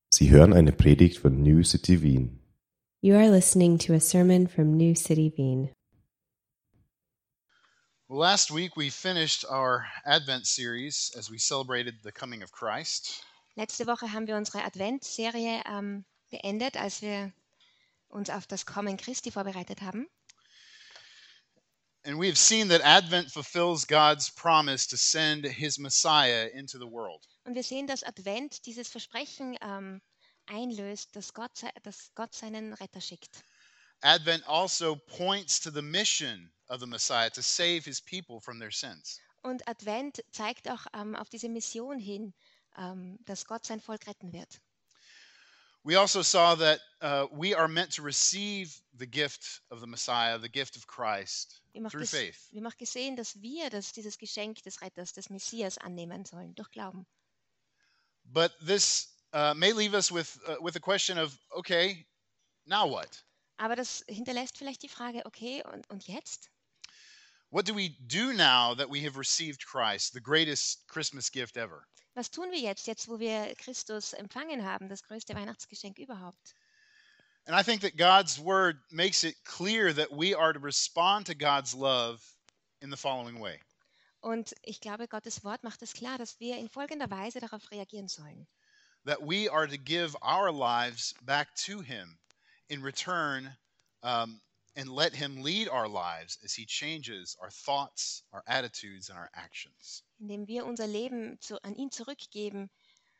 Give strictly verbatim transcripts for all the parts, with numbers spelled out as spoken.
Sie hören eine Predigt von New City Wien. You are listening to a sermon from New City Wien. Well, last week we finished our Advent series as we celebrated the coming of Christ. Letzte Woche haben wir unsere Adventserie ähm, beendet, als wir uns auf das Kommen Christi vorbereitet haben. And we have seen that Advent fulfills God's promise to send his Messiah into the world. Und wir sehen, dass Advent dieses Versprechen ähm, einlöst, dass Gott, se- dass Gott seinen Retter schickt. Advent also points to the mission of the Messiah to save his people from their sins. Und Advent zeigt auch ähm, auf diese Mission hin, ähm, dass Gott sein Volk retten wird. We also saw that uh, we are meant to receive the gift of the Messiah, the gift of Christ, Wir haben auch through ges- faith. wir haben auch gesehen, dass wir das, dieses Geschenk des Retters, des Messias annehmen sollen, durch Glauben. But this uh, may leave us with uh, with the question of, okay, now what? Aber das hinterlässt vielleicht die Frage, okay, und, und jetzt? What do we do now that we have received Christ, the greatest Christmas gift ever? Was tun wir jetzt, jetzt wo wir Christus empfangen haben, das größte Weihnachtsgeschenk überhaupt? And I think that God's word makes it clear that we are to respond to God's love in the following way. Und ich glaube, Gottes Wort macht es klar, dass wir in folgender Weise darauf reagieren sollen. That we are to give our lives back to him in return um, and let him lead our lives as he changes our thoughts, our attitudes, and our actions. Indem wir unser Leben zu, an ihn zurückgeben.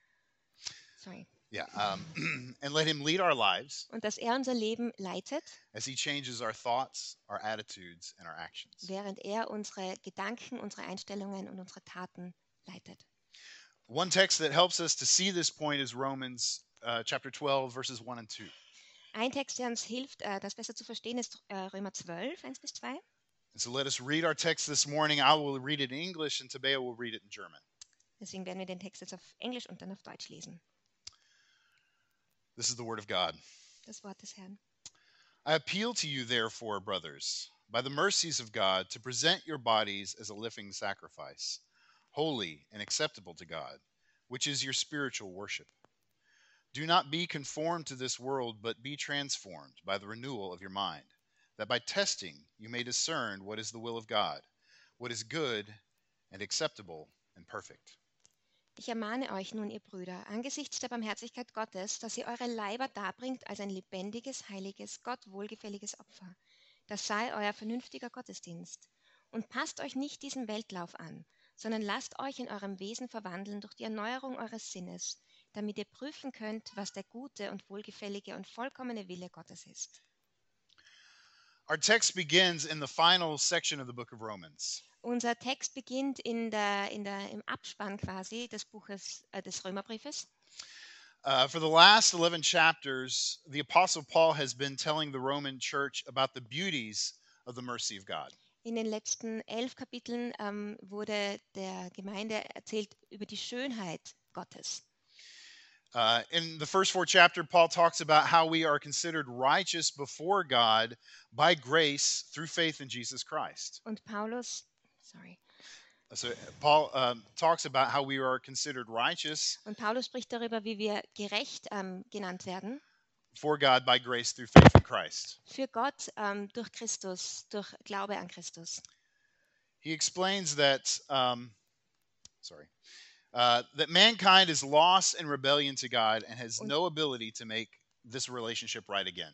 Sorry. Yeah, um, and let him lead our lives Und dass er unser Leben leitet, as he changes our thoughts, our attitudes, and our actions. während er unsere Gedanken, unsere Einstellungen und unsere Taten leitet. One text that helps us to see this point is Romans uh, chapter twelve, verses one and two. Ein Text, der uns hilft, äh, das besser zu verstehen, ist äh, Römer zwölf, eins bis zwei. And so let us read our text this morning. I will read it in English, and Tabea will read it in German. Deswegen werden wir den Text jetzt auf Englisch und dann auf Deutsch lesen. This is the word of God. Das Wort des Herrn. I appeal to you, therefore, brothers, by the mercies of God, to present your bodies as a living sacrifice, holy and acceptable to God, which is your spiritual worship. Do not be conformed to this world, but be transformed by the renewal of your mind, that by testing you may discern what is the will of God, what is good and acceptable and perfect. Ich ermahne euch nun, ihr Brüder, angesichts der Barmherzigkeit Gottes, dass ihr eure Leiber darbringt als ein lebendiges, heiliges, Gott wohlgefälliges Opfer. Das sei euer vernünftiger Gottesdienst. Und passt euch nicht diesem Weltlauf an, sondern lasst euch in eurem Wesen verwandeln durch die Erneuerung eures Sinnes, damit ihr prüfen könnt, was der gute und wohlgefällige und vollkommene Wille Gottes ist. Our text begins in the final section of the book of Romans. Unser Text beginnt in der, in der, im Abspann quasi des Buches äh, des Römerbriefes. Uh, for the last eleven chapters, the Apostle Paul has been telling the Roman church about the beauties of the mercy of God. In den letzten elf Kapiteln ähm, wurde der Gemeinde erzählt über die Schönheit Gottes. Uh, in the first four chapters, Paul talks about how we are considered righteous before God by grace through faith in Jesus Christ. Und Paulus, sorry, So Paul um, talks about how we are considered righteous und Paulus spricht darüber, wie wir gerecht ähm, genannt werden for God by grace through faith in Christ. für Gott ähm, durch Christus, durch Glaube an Christus. He explains that, um, sorry, uh, that mankind is lost in rebellion to God and has no ability to make this relationship right again.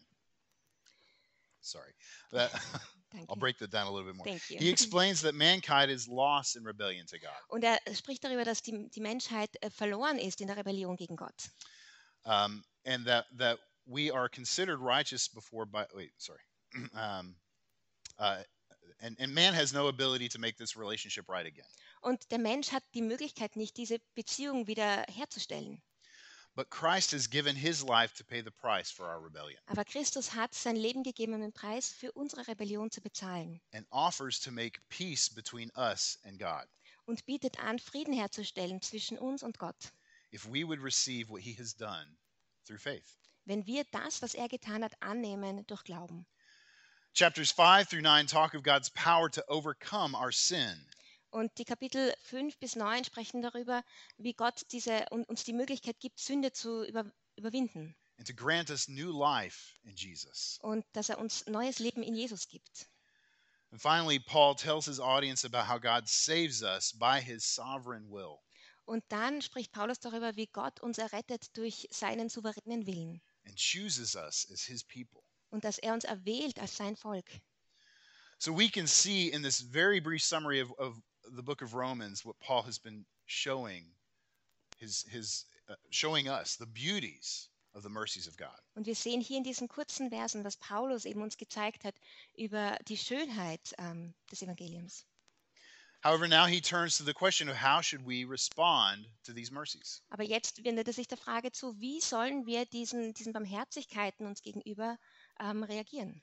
Sorry, that, Danke. I'll break that down a little bit more. Thank you. He explains that mankind is lost in rebellion to God. Und er spricht darüber, dass die, die Menschheit äh, verloren ist in der Rebellion gegen Gott. Um, and that that we are considered righteous before by wait sorry um, uh, and, and man has no ability to make this relationship right again, Und der Mensch hat die Möglichkeit nicht, diese Beziehung wieder herzustellen. but Christ has given his life to pay the price for our rebellion Aber Christus hat sein Leben gegeben, um den Preis für unsere Rebellion zu bezahlen and offers to make peace between us and God und bietet an, Frieden herzustellen zwischen uns und Gott, if we would receive what he has done through faith. wenn wir das, was er getan hat, annehmen durch Glauben. Chapters five through nine talk of God's power to overcome our sin. Und die Kapitel fünf bis neun sprechen darüber, wie Gott diese, un- uns die Möglichkeit gibt, Sünde zu über, überwinden and to grant us new life in Jesus. und dass er uns neues Leben in Jesus gibt. And finally, Paul tells his audience about how God saves us by his sovereign will. Und dann spricht Paulus darüber, wie Gott uns errettet durch seinen souveränen Willen And chooses us as his people. und dass er uns erwählt als sein Volk. So we can see in this very brief summary of, of the book of Romans what Paul has been showing his his uh, showing us the beauties of the mercies of God. Und wir sehen hier in diesen kurzen Versen, was Paulus eben uns gezeigt hat über die Schönheit ähm, des Evangeliums. However, now he turns to the question of how should we respond to these mercies? Aber jetzt wendet er sich der Frage zu, wie sollen wir diesen, diesen Barmherzigkeiten uns gegenüber ähm, reagieren?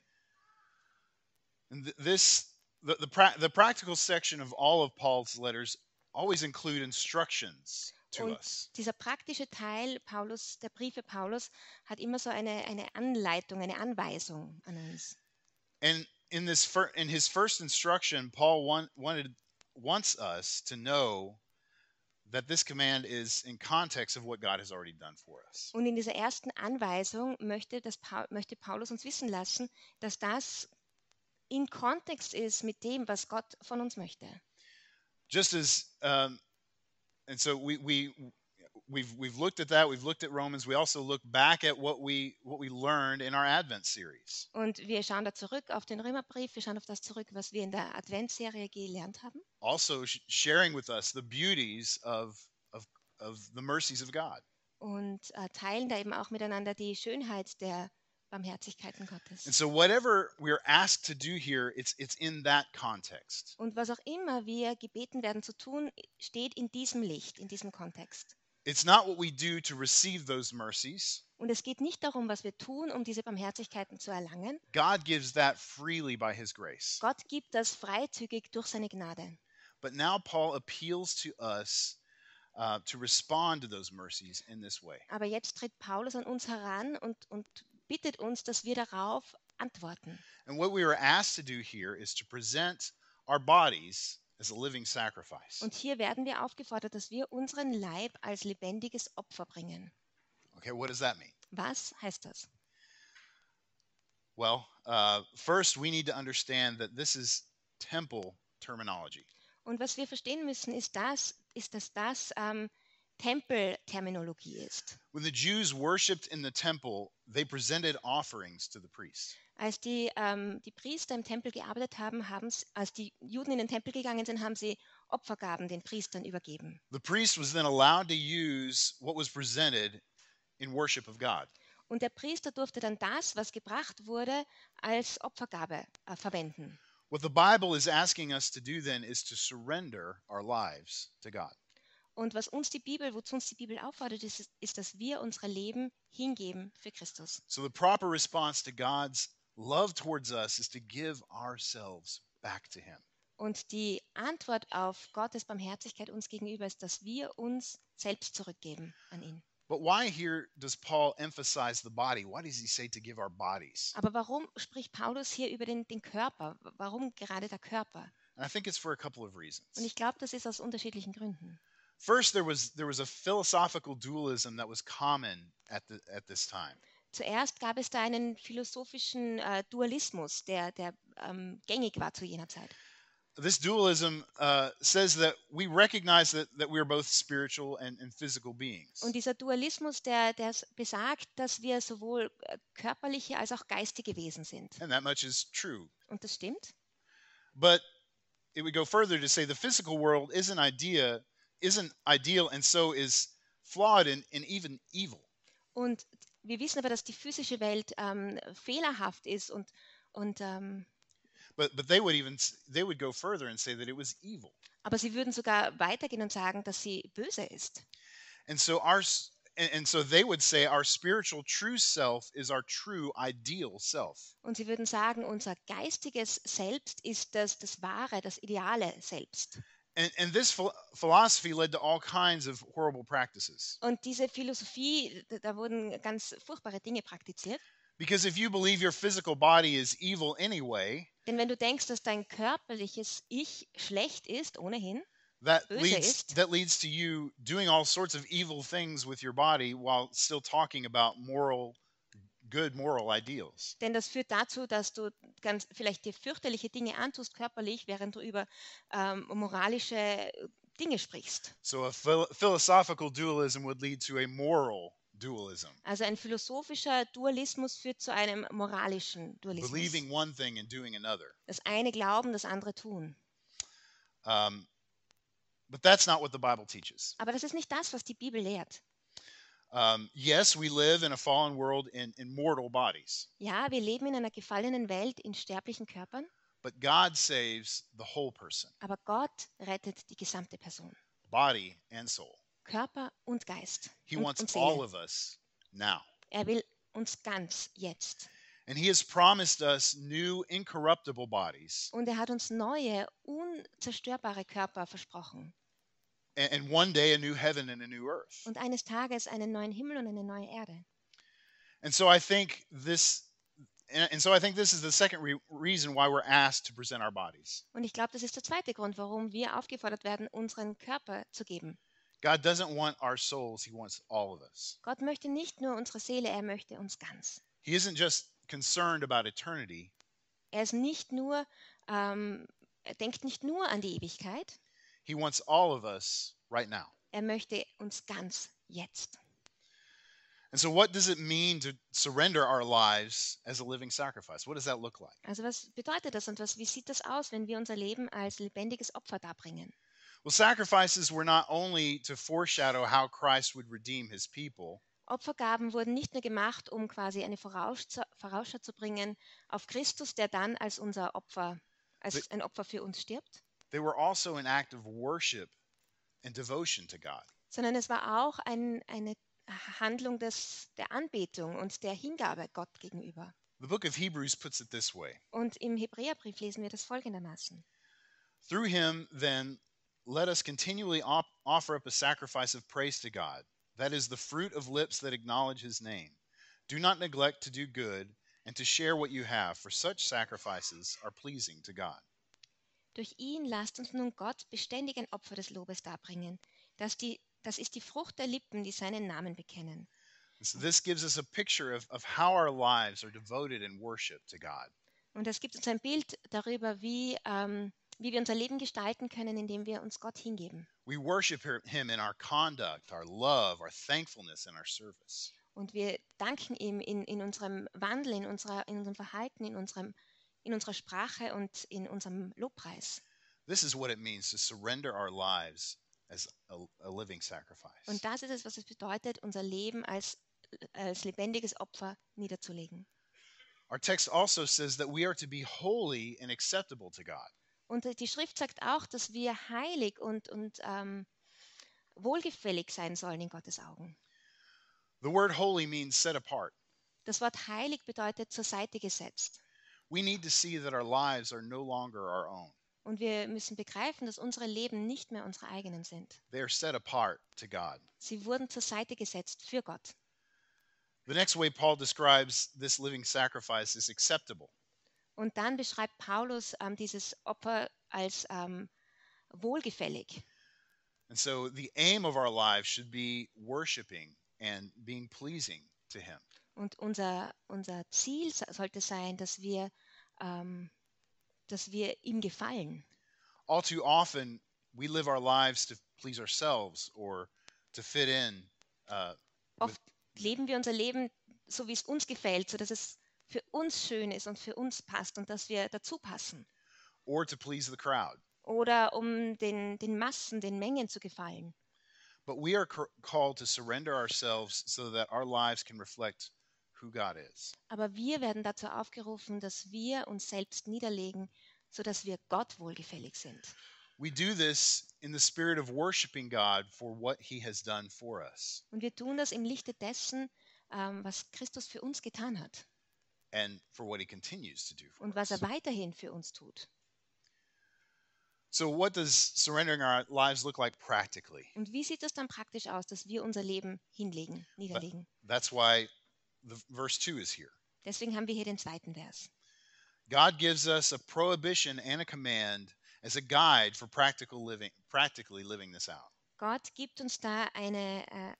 And th- this the the, pra- the practical section of all of Paul's letters always include instructions to Und us. dieser praktische Teil Paulus, der Briefe Paulus, hat immer so eine, eine Anleitung, eine Anweisung an uns. And in this fir- in his first instruction, Paul want, wanted wants us to know that this command is in context of what God has already done for us. Und in dieser ersten Anweisung möchte, das Pa- möchte Paulus uns wissen lassen, dass das in Kontext ist mit dem, was Gott von uns möchte. Just as um, and so we we we've we've looked at that, we've looked at Romans, we also look back at what we what we learned in our Advent series. Und wir schauen da zurück auf den Römerbrief, wir schauen auf das zurück, was wir in der Adventsserie gelernt haben. Also sh- sharing with us the beauties of of of the mercies of God. Und äh, teilen da eben auch miteinander die Schönheit der Barmherzigkeiten And Gottes. so whatever we're asked to do here, it's it's in that context. Und was auch immer wir gebeten werden zu tun, steht in diesem Licht, in diesem Kontext. It's not what we do to receive those mercies. Und es geht nicht darum, was wir tun, um diese Barmherzigkeiten zu erlangen. God gives that freely by his grace. Gott gibt das freizügig durch seine Gnade. But now Paul appeals to us uh, to respond to those mercies in this way. Aber jetzt tritt Paulus an uns heran und, und bittet uns, dass wir darauf antworten. And what we were asked to do here is to present our bodies as a living sacrifice. Und hier werden wir aufgefordert, dass wir unseren Leib als lebendiges Opfer bringen. Okay, what does that mean? Was heißt das? Well, uh, first we need to understand that this is temple terminology. Und was wir verstehen müssen, ist, das, ist dass das ähm, Tempelterminologie ist. When the Jews worshipped in the temple, they presented offerings to the priest. Als die, ähm, die Priester im Tempel gearbeitet haben, haben's, als die Juden in den Tempel gegangen sind, haben sie Opfergaben den Priestern übergeben. The priest was then allowed to use what was presented in worship of God. Und der Priester durfte dann das, was gebracht wurde, als Opfergabe äh, verwenden. What the Bible is asking us to do then is to surrender our lives to God. Und was uns die Bibel, wozu uns die Bibel auffordert, ist, ist, dass wir unsere Leben hingeben für Christus. So the proper response to God's love towards us is to give ourselves back to him. Und die Antwort auf Gottes Barmherzigkeit uns gegenüber ist, dass wir uns selbst zurückgeben an ihn. But why here does Paul emphasize the body? Why does he say to give our bodies? Aber warum spricht Paulus hier über den, den Körper? Warum gerade der Körper? And I think it's for a couple of reasons. Und ich glaube, das ist aus unterschiedlichen Gründen. First, there was there was a philosophical dualism that was common at the at this time. Zuerst gab es da einen philosophischen äh, Dualismus, der, der ähm, gängig war zu jener Zeit. This dualism uh, says that we recognize that, that we are both spiritual and, and physical beings. Und dieser Dualismus, der, der besagt, dass wir sowohl äh, körperliche als auch geistige Wesen sind. And that much is true. Und das stimmt. But it would go further to say the physical world isn't idea isn't ideal and so is flawed and, and even evil. Und wir wissen aber, dass die physische Welt ähm, fehlerhaft ist und, und ähm, But but they would even s- they would go further and say that it was evil. aber sie würden sogar weitergehen und sagen, dass sie böse ist. And so our s- and, and so they would say our spiritual true self is our true ideal self. Und sie würden sagen, unser geistiges Selbst ist das, das wahre, das ideale Selbst. And and this phil- philosophy led to all kinds of horrible practices. Und diese Philosophie, da, da wurden ganz furchtbare Dinge praktiziert. Because if you believe your physical body is evil anyway, Denn wenn du denkst, dass dein körperliches Ich schlecht ist, ohnehin, that böse leads ist. that leads to you doing all sorts of evil things with your body while still talking about moral good moral ideals. Denn das führt dazu, dass du ganz vielleicht dir fürchterliche Dinge antust körperlich, während du über ähm, moralische Dinge sprichst. So a phil- philosophical dualism would lead to a moral dualism, Also ein philosophischer Dualismus führt zu einem moralischen Dualismus. believing one thing and doing another. Das eine glauben, das andere tun. Um, but that's not what the Bible teaches. Aber das ist nicht das, was die Bibel lehrt. Um, yes, we live in a fallen world in, in mortal bodies, Ja, wir leben in einer gefallenen Welt in sterblichen Körpern, but God saves the whole person, aber Gott rettet die gesamte Person. body and soul. Körper und Geist He und, wants und all Seele. of us now. Er will uns ganz jetzt. And he has promised us new incorruptible bodies Und er hat uns neue, unzerstörbare Körper versprochen. and, and one day a new heaven and a new earth. Und eines Tages einen neuen Himmel und eine neue Erde. And so I think this and, and so I think this is the second re- reason why we're asked to present our bodies. Und ich glaube, das ist der zweite Grund, warum wir aufgefordert werden, unseren Körper zu geben. God doesn't want our souls, he wants all of us. Gott möchte nicht nur unsere Seele, er möchte uns ganz. He isn't just concerned about eternity, Er ist nicht nur, ähm, er denkt nicht nur an die Ewigkeit, he wants all of us right now. er möchte uns ganz jetzt. And so what does it mean to surrender our lives as a living sacrifice? What does that look like? Also was bedeutet das und was, wie sieht das aus, wenn wir unser Leben als lebendiges Opfer darbringen? Well, sacrifices were not only to foreshadow how Christ would redeem his people, Opfergaben wurden nicht nur gemacht, um quasi eine Vorausschau, Vorausschau zu bringen auf Christus, der dann als unser Opfer, als ein Opfer für uns stirbt, they were also an act of worship and devotion to God. sondern es war auch ein, eine Handlung des, der Anbetung und der Hingabe Gott gegenüber. The book of Hebrews puts it this way. Und im Hebräerbrief lesen wir das folgendermaßen. Through him, then, let us continually op- offer up a sacrifice of praise to God. That is the fruit of lips that acknowledge his name. Do not neglect to do good and to share what you have, for such sacrifices are pleasing to God. Durch ihn lasst uns nun Gott beständig ein Opfer des Lobes darbringen. Das, die, das ist die Frucht der Lippen, die seinen Namen bekennen. And so this gives us a picture of, of how our lives are devoted in worship to God. Und das gibt uns ein Bild darüber, wie, ähm, wie wir unser Leben gestalten können, indem wir uns Gott hingeben. We worship him in our conduct, our love, our thankfulness, and our service. Und wir danken ihm in, in unserem Wandel, in, unserer, in unserem Verhalten, in, unserem, in unserer Sprache und in unserem Lobpreis. This is what it means to surrender our lives as a, a living sacrifice. Und das ist es, was es bedeutet, unser Leben als, als lebendiges Opfer niederzulegen. Our text also says that we are to be holy and acceptable to God. Und die Schrift sagt auch, dass wir heilig und, und ähm, wohlgefällig sein sollen in Gottes Augen. The word holy means set apart. Das Wort heilig bedeutet zur Seite gesetzt. We need to see that our lives are no longer our own. Und wir müssen begreifen, dass unsere Leben nicht mehr unsere eigenen sind. They are set apart to God. Sie wurden zur Seite gesetzt für Gott. The next way Paul describes this living sacrifice is acceptable. Und dann beschreibt Paulus ähm, dieses Opfer als ähm, wohlgefällig. And so the aim of our lives should be worshiping and being pleasing to him. Und unser, unser Ziel so- sollte sein, dass wir, ähm, dass wir ihm gefallen. All too often, we live our lives to please ourselves or to fit in. Uh, Oft leben wir unser Leben so, wie es uns gefällt, so dass es für uns schön ist und für uns passt und dass wir dazu passen. or to please the crowd. Oder um den, den Massen, den Mengen zu gefallen. But we are c- called to surrender ourselves so that our lives can reflect who God is. Aber wir werden dazu aufgerufen, dass wir uns selbst niederlegen, sodass wir Gott wohlgefällig sind. We do this in the spirit of worshiping God for what he has done for us Und wir tun das im Lichte dessen, ähm, was Christus für uns getan hat and for what he continues to do for und was us. er weiterhin für uns tut. So what does surrendering our lives look like practically? Und wie sieht es dann praktisch aus, dass wir unser Leben hinlegen, niederlegen? That's why the verse two is here. Deswegen haben wir hier den zweiten Vers. God gives us a prohibition and a command as a guide for practical living, practically living this out. Gott gibt uns da eine, äh,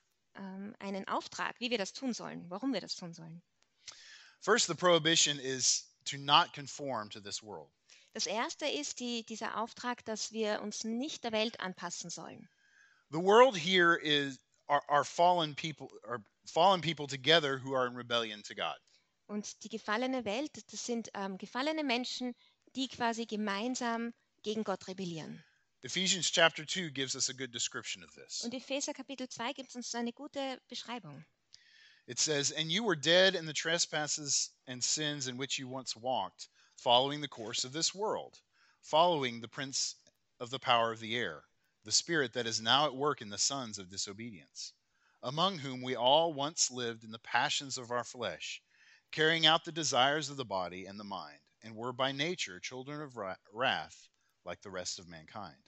ähm, einen Auftrag, wie wir das tun sollen, warum wir das tun sollen. First, the prohibition is to not conform to this world. Das erste ist die, dieser Auftrag, dass wir uns nicht der Welt anpassen sollen. The world here is are, are fallen people are fallen people together who are in rebellion to God. Und die gefallene Welt, das sind ähm, gefallene Menschen, die quasi gemeinsam gegen Gott rebellieren. Ephesians chapter two gives us a good description of this. Und Epheser Kapitel zwei gibt uns eine gute Beschreibung. It says, "And you were dead in the trespasses and sins in which you once walked, following the course of this world, following the prince of the power of the air, the spirit that is now at work in the sons of disobedience, among whom we all once lived in the passions of our flesh, carrying out the desires of the body and the mind, and were by nature children of wrath, like the rest of mankind."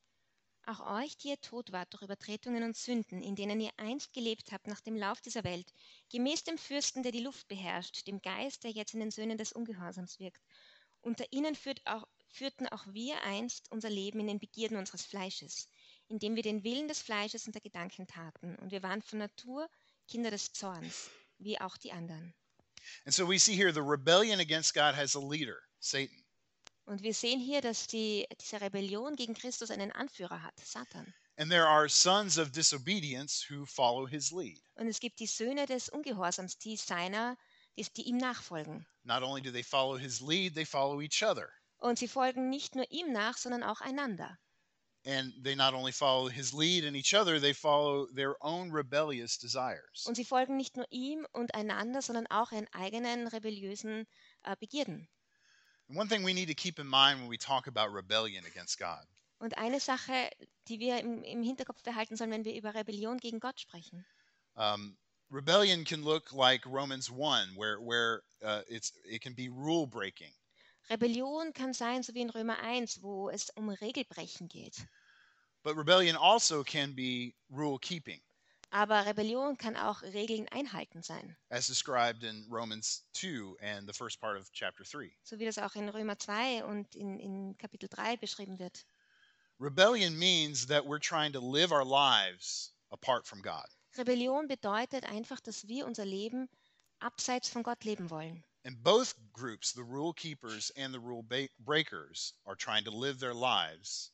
Auch euch, die ihr tot wart durch Übertretungen und Sünden, in denen ihr einst gelebt habt nach dem Lauf dieser Welt, gemäß dem Fürsten, der die Luft beherrscht, dem Geist, der jetzt in den Söhnen des Ungehorsams wirkt. Unter ihnen führt auch, führten auch wir einst unser Leben in den Begierden unseres Fleisches, indem wir den Willen des Fleisches und der Gedanken taten. Und wir waren von Natur Kinder des Zorns, wie auch die anderen. And so we see here the rebellion against God has a leader, Satan. Und wir sehen hier, dass die, diese Rebellion gegen Christus einen Anführer hat, Satan. And there are sons of disobedience who follow his lead. Und es gibt die Söhne des Ungehorsams, die seiner, die, die ihm nachfolgen. Not only do they follow his lead, they follow each other. Und sie folgen nicht nur ihm nach, sondern auch einander. And they not only follow his lead and each other, they follow their own rebellious desires. Und sie folgen nicht nur ihm und einander, sondern auch ihren eigenen rebelliösen äh, Begierden. And one thing we need to keep in mind when we talk about rebellion against God Und eine Sache, die wir im, im Hinterkopf behalten sollen, wenn wir über Rebellion gegen Gott sprechen. Um, rebellion can look like Romans one, where where uh, it's it can be rule breaking. Rebellion kann sein, so wie in Römer eins, wo es um Regelbrechen geht. But rebellion also can be rule keeping, Aber Rebellion kann auch Regeln einhalten sein, as described in Romans two and the first part of chapter three. so wie das auch in Römer zwei und in, in Kapitel drei beschrieben wird. Rebellion means that we're trying to live our lives apart from God. Rebellion bedeutet einfach, dass wir unser Leben abseits von Gott leben wollen. And both groups, the rule keepers and the rule ba- breakers, are trying to live their lives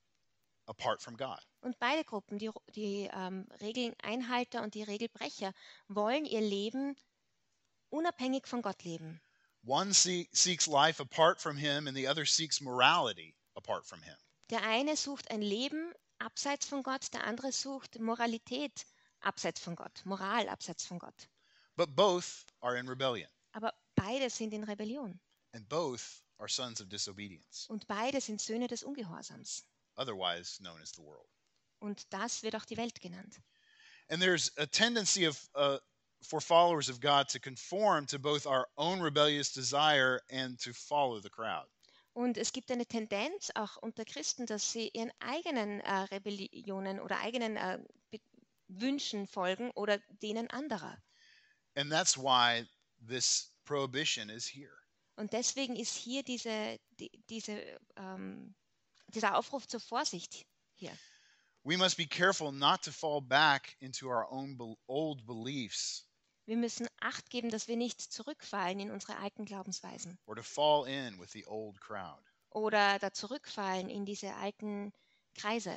apart from God. Und beide Gruppen, die, die ähm, Regeln-Einhalter und die Regelbrecher, wollen ihr Leben unabhängig von Gott leben. One see- seeks life apart from him and the other seeks morality apart from him. Der eine sucht ein Leben abseits von Gott, der andere sucht Moralität abseits von Gott, Moral abseits von Gott. But both are in rebellion, Aber beide sind in Rebellion and both are sons of disobedience, und beide sind Söhne des Ungehorsams. otherwise known as the world. Und das wird auch die Welt genannt. And there's a tendency of uh, for followers of God to conform to both our own rebellious desire and to follow the crowd. Und es gibt eine Tendenz auch unter Christen, dass sie ihren eigenen äh, Rebellionen oder eigenen äh, Be- Wünschen folgen oder denen anderer. And that's why this prohibition is here. Und deswegen ist hier diese, die, diese, ähm, dieser Aufruf zur Vorsicht hier. We must be careful not to fall back into our own be- old beliefs Wir müssen Acht geben, dass wir nicht zurückfallen in unsere alten Glaubensweisen or to fall in with the old crowd. oder da zurückfallen in diese alten Kreise.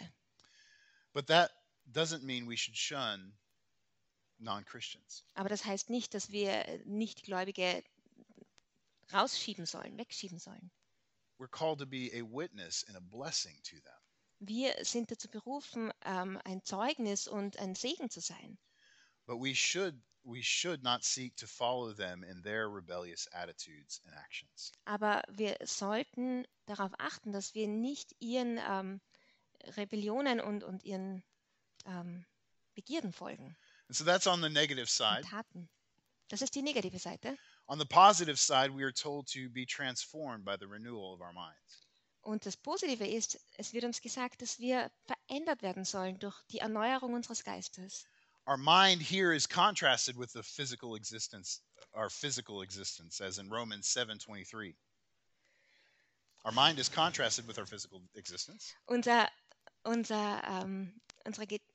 But that doesn't mean we should shun non-Christians. Aber das heißt nicht, dass wir Nichtgläubige rausschieben sollen, wegschieben sollen. We're called to be a witness and a blessing to them. Wir sind dazu berufen, ähm, ein Zeugnis und ein Segen zu sein. But we should we should not seek to follow them in their rebellious attitudes and actions. Aber wir sollten darauf achten, dass wir nicht ihren ähm, Rebellionen und, und ihren ähm, Begierden folgen And so that's on the negative und side. Taten. Das ist die negative Seite. On the positive side, we are told to be transformed by the renewal of our minds. Und das Positive ist, es wird uns gesagt, dass wir verändert werden sollen durch die Erneuerung unseres Geistes. Our mind here is contrasted with the physical existence, our physical existence, as in Romans seven twenty-three. Our mind is contrasted with our physical existence. Unser, unser, ähm, unsere, Ge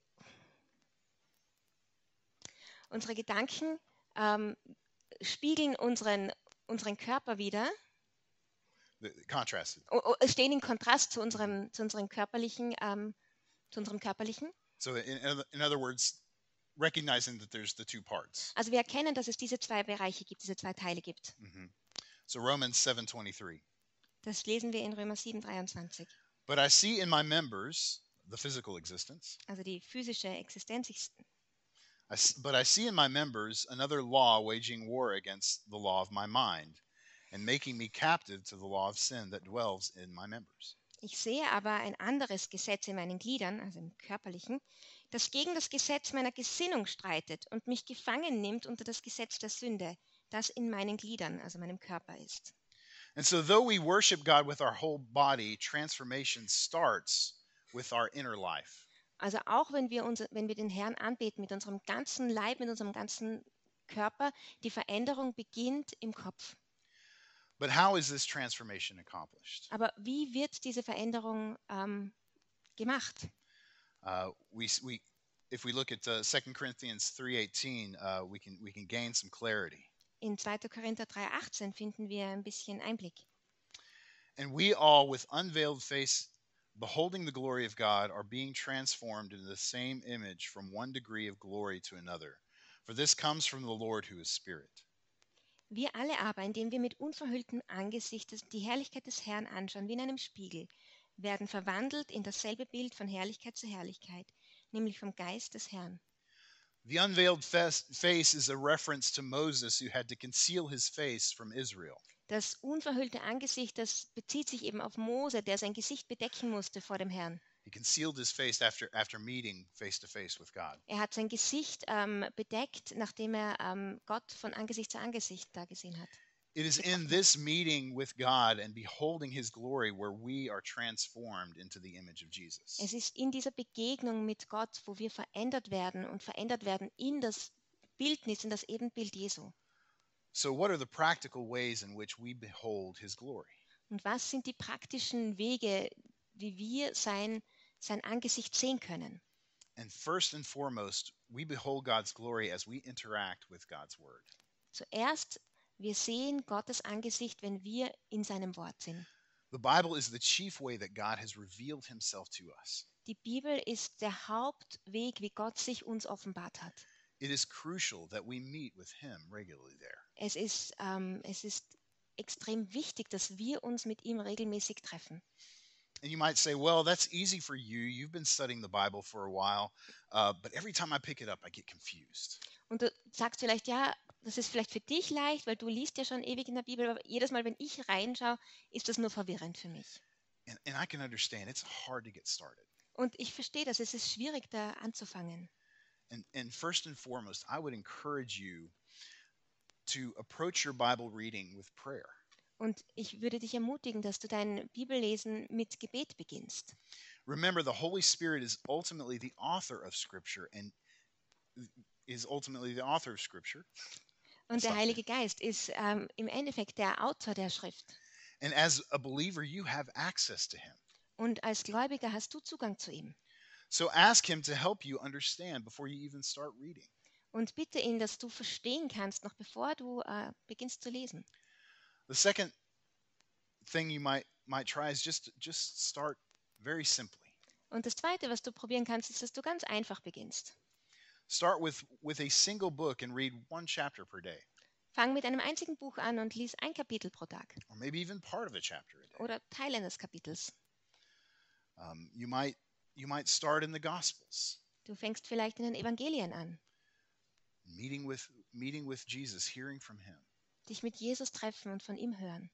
unsere Gedanken ähm, spiegeln unseren, unseren Körper wider, The, contrasted. o- o- stehen in Kontrast zu unserem, zu unserem körperlichen, ähm, zu unserem körperlichen. So in, in other- in other words, recognizing that there's the two parts. Also wir erkennen, dass es diese zwei Bereiche gibt, diese zwei Teile gibt. Mhm. So Romans seven twenty-three. Das lesen wir in Römer sieben dreiundzwanzig. But I see in my members the physical existence. Also die physische Existenz. Ich, I s- but I see in my members another law waging war against the law of my mind and making me captive to the law of sin that dwells in my members. ich sehe aber ein anderes Gesetz in meinen Gliedern, also im körperlichen, das gegen das Gesetz meiner Gesinnung streitet und mich gefangen nimmt unter das Gesetz der Sünde, das in meinen Gliedern, also meinem Körper ist. And so though we worship God with our whole body, transformation starts with our inner life. Also auch wenn wir, unser, wenn wir den Herrn anbeten mit unserem ganzen Leib, mit unserem ganzen Körper, die Veränderung beginnt im Kopf. But how is this transformation accomplished? Aber wie wird diese Veränderung ähm, gemacht? Uh, we, we, if we look at uh, Second Corinthians three eighteen, uh, we can we can gain some clarity. In zweiter Korinther drei achtzehn finden wir ein bisschen Einblick. And we all, with unveiled face, beholding the glory of God, are being transformed into the same image from one degree of glory to another. For this comes from the Lord who is Spirit. Wir alle aber, indem wir mit unverhülltem Angesicht des- die Herrlichkeit des Herrn anschauen, wie in einem Spiegel, werden verwandelt in dasselbe Bild von Herrlichkeit zu Herrlichkeit, nämlich vom Geist des Herrn. The unveiled fes- face is a reference to Moses, who had to conceal his face from Israel. Das unverhüllte Angesicht, das bezieht sich eben auf Mose, der sein Gesicht bedecken musste vor dem Herrn. He concealed his face after, after meeting face to face with God. Er hat sein Gesicht ähm, bedeckt, nachdem er ähm, Gott von Angesicht zu Angesicht da gesehen hat. It is in this meeting with God and beholding his glory where we are transformed into the image of Jesus. Es ist in dieser Begegnung mit Gott, wo wir verändert werden und verändert werden in das Bildnis, in das Ebenbild Jesu. So, what are the practical ways in which we behold his glory? Und was sind die praktischen Wege, wie wir sein, sein Angesicht sehen können? And first and foremost, we behold God's glory as we interact with God's word. Zuerst, wir sehen Gottes Angesicht, wenn wir in seinem Wort sind. The Bible is the chief way that God has revealed himself to us. Die Bibel ist der Hauptweg, wie Gott sich uns offenbart hat. It is crucial that we meet with him regularly there. Es ist, ähm, es ist extrem wichtig, dass wir uns mit ihm regelmäßig treffen. And you might say, well, that's easy for you. You've been studying the Bible for a while, uh, but every time I pick it up, I get confused. Und du sagst vielleicht, ja, das ist vielleicht für dich leicht, weil du liest ja schon ewig in der Bibel, aber jedes Mal, wenn ich reinschaue, ist das nur verwirrend für mich. And, and I can understand it's hard to get started. Und ich verstehe das, es ist schwierig, da anzufangen. And, and first and foremost, I would encourage you to approach your Bible reading with prayer. Und ich würde dich ermutigen, dass du dein Bibellesen mit Gebet beginnst. Remember, the Holy Spirit is ultimately the author of Scripture and is ultimately the author of Scripture. Und der Sorry. Heilige Geist ist ähm, im Endeffekt der Autor der Schrift. And as a believer, you have access to him. Und als Gläubiger hast du Zugang zu ihm. So ask him to help you understand before you even start reading. Und bitte ihn, dass du verstehen kannst, noch bevor du äh, beginnst zu lesen. The second thing you might might try is just just start very simply. Und das Zweite, was du probieren kannst, ist, dass du ganz einfach beginnst. Start with with a single book and read one chapter per day, Fang mit einem einzigen Buch an und lies ein Kapitel pro Tag or maybe even part of a chapter a day. oder Teil eines Kapitels. Um, you might you might start in the Gospels, Du fängst vielleicht in den Evangelien an, meeting with meeting with Jesus, hearing from him. dich mit Jesus treffen und von ihm hören.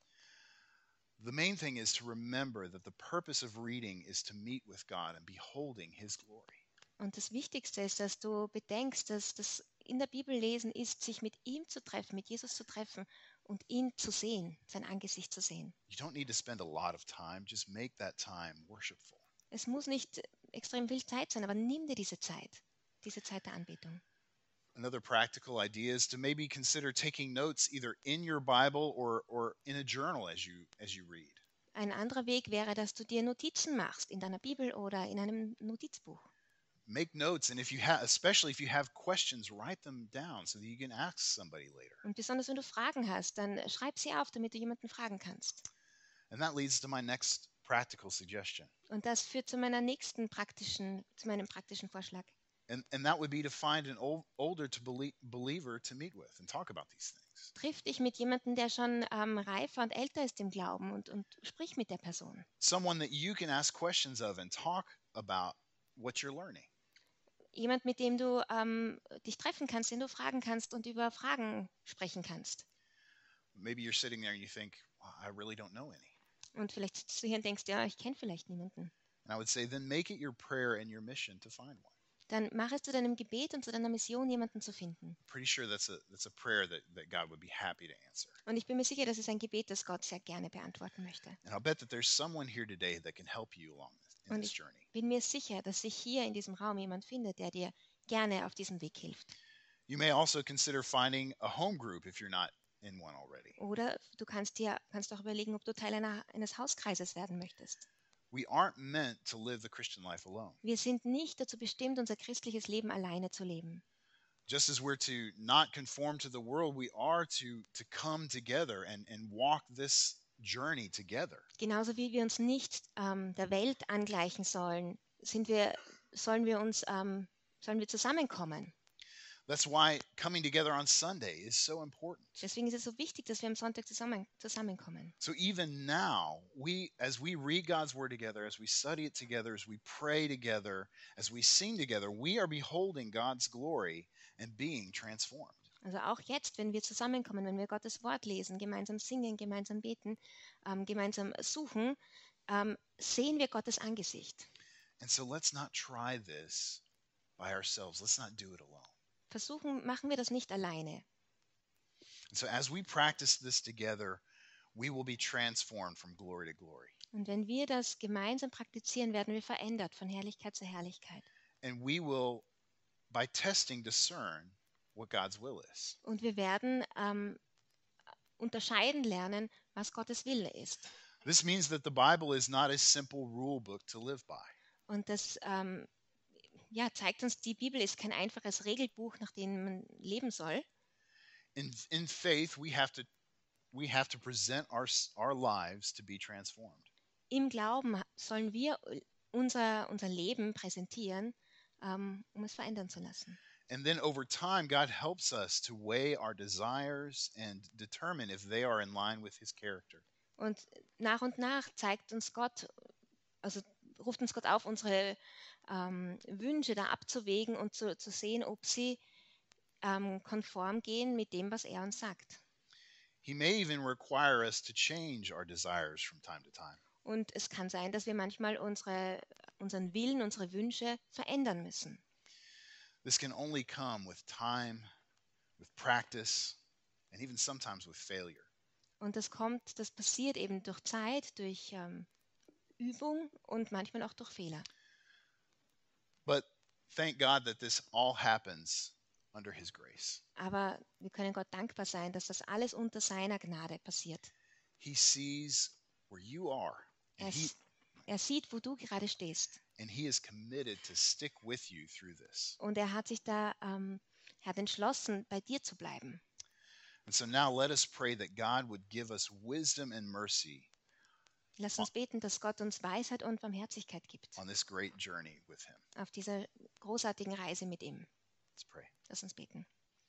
The main thing is to remember that the purpose of reading is to meet with God and beholding his glory. Und das Wichtigste ist, dass du bedenkst, dass das in der Bibel lesen ist, sich mit ihm zu treffen, mit Jesus zu treffen und ihn zu sehen, sein Angesicht zu sehen. You don't need to spend a lot of time, just make that time worshipful. Es muss nicht extrem viel Zeit sein, aber nimm dir diese Zeit, diese Zeit der Anbetung. Another practical idea is to maybe consider taking notes either in your Bible or or in a journal as you as you read. Ein anderer Weg wäre, dass du dir Notizen machst in deiner Bibel oder in einem Notizbuch. Make notes, and if you have, especially if you have questions, write them down so that you can ask somebody later. Und besonders wenn du Fragen hast, dann schreib sie auf, damit du jemanden fragen kannst. And that leads to my next practical suggestion. Und das führt zu meiner nächsten praktischen, zu meinem praktischen Vorschlag. And, and that would be to find an old, older to belie- believer to meet with and talk about these things. Triff dich mit jemandem, der schon ähm, reifer und älter ist im Glauben und, und sprich mit der Person. Someone that you can ask questions of and talk about what you're learning. Jemand, mit dem du ähm, dich treffen kannst, den du fragen kannst und über Fragen sprechen kannst. Maybe you're sitting there and you think, well, I really don't know any. Und vielleicht sitzt du hier und denkst, ja, ich kenne vielleicht niemanden. And I would say, then make it your prayer and your mission to find one. Dann mach es zu deinem Gebet und zu deiner Mission, jemanden zu finden. Pretty sure that's a that's a prayer that, that God would be happy to answer. Und ich bin mir sicher, das ist ein Gebet, das Gott sehr gerne beantworten möchte. And I'll bet that there's someone here today that can help you along this, in Und this ich journey. bin mir sicher, dass sich hier in diesem Raum jemand findet, der dir gerne auf diesem Weg hilft. You may also consider finding a home group if you're not in one already. Oder du kannst dir kannst auch überlegen, ob du Teil einer, eines Hauskreises werden möchtest. We aren't meant to live the Christian life alone. Wir sind nicht dazu bestimmt, unser christliches Leben alleine zu leben. Just as we're to not conform to the world, we are to to come together and, and walk this journey together. Genauso wie wir uns nicht ähm, der Welt angleichen sollen, sind wir, sollen wir uns ähm, sollen wir zusammenkommen. That's why coming together on Sunday is so important. Deswegen ist es so wichtig, dass wir am Sonntag zusammen, zusammenkommen. So even now, we as we read God's word together, as we study it together, as we pray together, as we sing together, we are beholding God's glory and being transformed. Also auch jetzt, wenn wir zusammenkommen, wenn wir Gottes Wort lesen, gemeinsam singen, gemeinsam beten, ähm, gemeinsam suchen, ähm, sehen wir Gottes Angesicht. And so let's not try this by ourselves. Let's not do it alone. Versuchen, machen wir das nicht alleine. And so as we practice this together, we will be transformed from glory to glory. Und wenn wir das gemeinsam praktizieren, werden wir verändert von Herrlichkeit zu Herrlichkeit. And we will, by testing, discern what God's will is. Und wir werden ähm, unterscheiden lernen, was Gottes Wille ist. This means that the Bible is not a simple rule book to live by. Und das ähm, ja, zeigt uns, die Bibel ist kein einfaches Regelbuch, nach dem man leben soll. In in faith, we have to we have to present our our lives to be transformed. Im Glauben sollen wir unser, unser Leben präsentieren, ähm, um es verändern zu lassen. And then over time, God helps us to weigh our desires and determine if they are in line with his character. Und nach und nach zeigt uns Gott, also ruft uns Gott auf, unsere ähm, Wünsche da abzuwägen und zu, zu sehen, ob sie ähm, konform gehen mit dem, was er uns sagt. He may even require us to change our desires from time to time. Und es kann sein, dass wir manchmal unsere, unseren Willen, unsere Wünsche verändern müssen. This can only come with time, with practice, and even sometimes with failure. Und das kommt, das passiert eben durch Zeit, durch ähm, Übung und manchmal auch durch Fehler. But thank God that this all happens under his grace. Aber wir können Gott dankbar sein, dass das alles unter seiner Gnade passiert. He sees where you are, Er, and he, s- er sieht, wo du gerade stehst. and he is committed to stick with you through this. Und er hat sich da ähm, er hat entschlossen, bei dir zu bleiben. And so now let us pray that God would give us wisdom and mercy Lass uns beten, dass Gott uns Weisheit und Barmherzigkeit gibt on this great journey with him. auf dieser großartigen Reise mit ihm. Let's pray. Lass uns beten.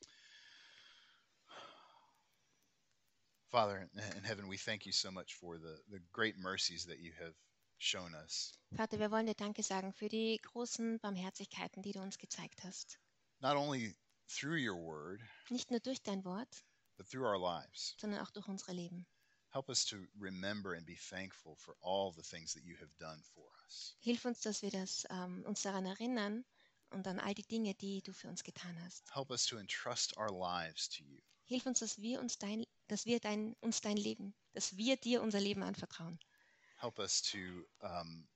Father in in heaven, we thank you so much for the, the great mercies that you have shown us, Vater, wir wollen dir Danke sagen für die großen Barmherzigkeiten, die du uns gezeigt hast. not only through your word, Nicht nur durch dein Wort, but through our lives. sondern auch durch unsere Leben. Help us to remember and be thankful for all the things that you have done for us. Hilf uns, dass wir das, ähm, uns daran erinnern und an all die Dinge, die du für uns getan hast. Help us to entrust our lives to you. Hilf uns, dass wir uns dein, dass wir dein, uns dein Leben, dass wir dir unser Leben anvertrauen. Help us to um,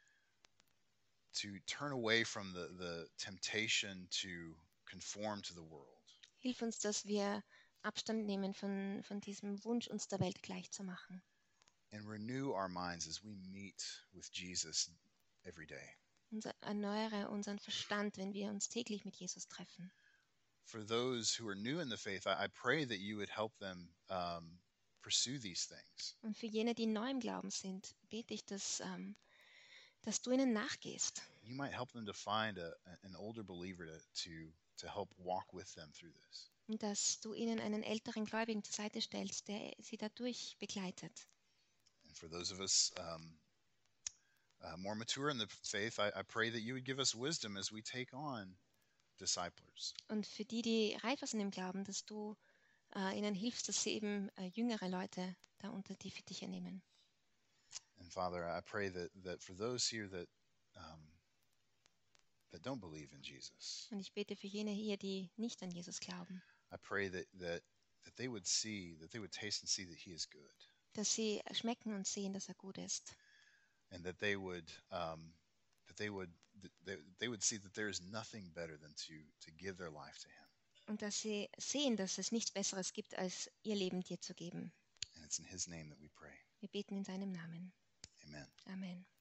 to turn away from the, the temptation to conform to the world. Hilf uns, dass wir Abstand nehmen von, von diesem Wunsch, uns der Welt gleich zu machen. and renew our minds as we meet with Jesus every day. Unser, erneuere unseren Verstand, wenn wir uns täglich mit Jesus treffen. For those who are new in the faith, I, I pray that you would help them um, pursue these things. Und für jene, die neu im Glauben sind, bete ich, dass, ähm, dass du ihnen nachgehst. You might help them to find a, an older believer to, to, to help walk with them through this. Und dass du ihnen einen älteren Gläubigen zur Seite stellst, der sie dadurch begleitet. And for those of us um, uh, more mature in the faith, I, I pray that you would give us wisdom as we take on disciples. Und für die, die reifer sind im Glauben, dass du äh, ihnen hilfst, dass sie eben äh, jüngere Leute da unter die Fittiche nehmen. And Father, I pray that, that for those here that um, that don't believe in Jesus, Und ich bete für jene hier, die nicht an Jesus glauben, I pray that, that, that they would see, that they would taste and see that He is good. dass sie schmecken und sehen, dass er gut ist. And that they would um, that they would they, they would see that there is nothing better than to to give their life to Him. Und dass sie sehen, dass es nichts Besseres gibt, als ihr Leben dir zu geben. And it's in His name that we pray. Wir beten in seinem Namen. Amen. Amen.